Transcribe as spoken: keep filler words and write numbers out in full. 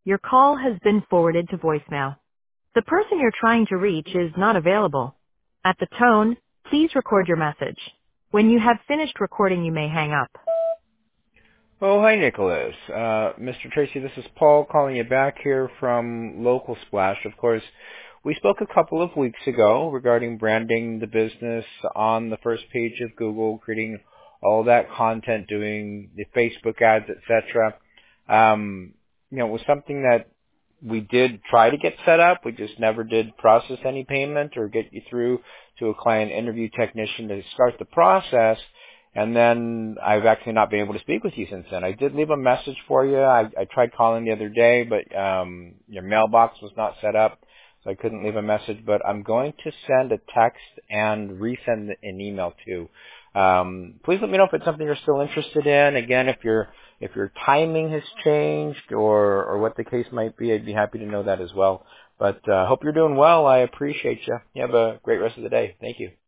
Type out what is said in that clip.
Your call has been forwarded to voicemail. The person you're trying to reach is not available. At the tone, please record your message. When you have finished recording, you may hang up. Oh, hi, Nicholas. Uh, Mister Tracy, this is Paul calling you back here from Local Splash. Of course, we spoke a couple of weeks ago regarding branding the business on the first page of Google, creating all that content, doing the Facebook ads, et cetera. Um, you know, it was something that we did try to get set up. We just never did process any payment or get you through to a client interview technician to start the process. And then I've actually not been able to speak with you since then. I did leave a message for you. I, I tried calling the other day, but um, your mailbox was not set up, so I couldn't leave a message. But I'm going to send a text and resend an email too. Um, please let me know if it's something you're still interested in. Again, if your if your timing has changed or or what the case might be, I'd be happy to know that as well. But I uh, hope you're doing well. I appreciate you. You have a great rest of the day. Thank you.